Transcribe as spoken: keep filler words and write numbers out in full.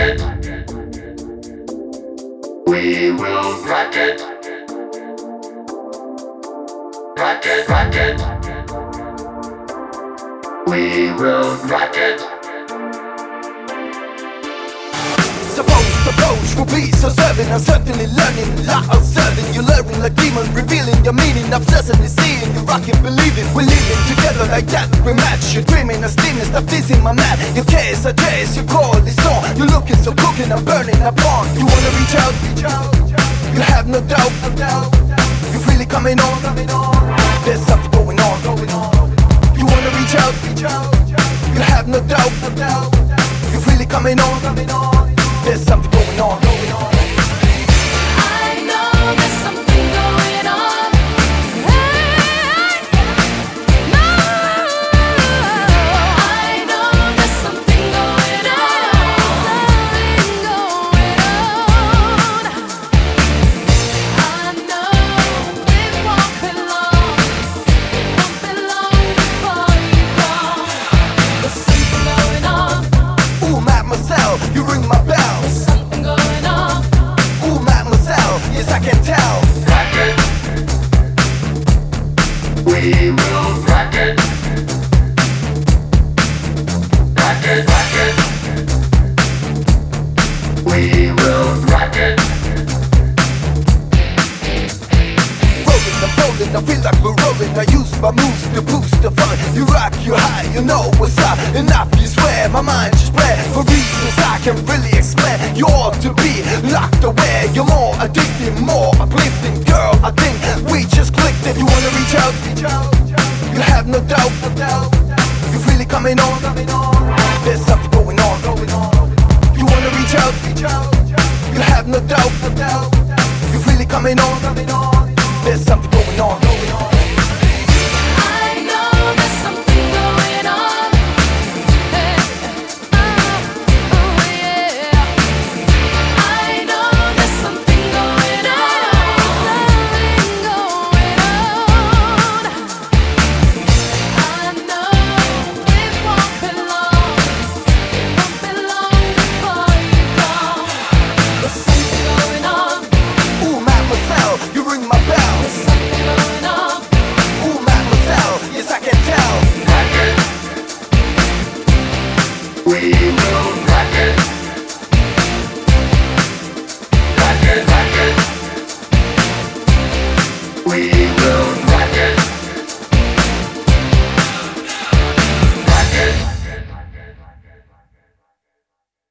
it. We will rock it. Rock it, rock it. We will rock it. Supposed approach will be so serving. I'm certainly learning, lot observing. You're learning like demon, revealing your meaning. Obsessively seeing you rocking, believing. We're living together like that. We match. You're dreaming, I'm steaming, stop teasing my man. Your case, I chase, your call is on. You're looking so cooking, I'm burning up on. You wanna reach out? You have no doubt. You're really coming on. There's something going on. You wanna reach out? You have no doubt. You're really coming on. There's something going on. I know there's something going on. Hey, no, I know there's something going on. Something going on. I know it won't be long. It won't be long before you go. There's something going on. Ooh, mademoiselle, you ring my bell. There's something going on. Ooh, mademoiselle, yes I can tell. Rock it. We will rock it. Rock it, rock it. We will rock it. Rolling, I'm rolling, I feel like we're rolling. I use my moves to boost the fun. You rock, you high, you know what's up. Enough, you swear, my mind just spread. For reasons I can't really explain. You ought to be locked away. You're more addicting, more uplifting. Girl, I think we just clicked it. You wanna reach out? You have no doubt. You're really coming on. There's something going on. You wanna reach out? You have no doubt. You're really coming on. There's something going on.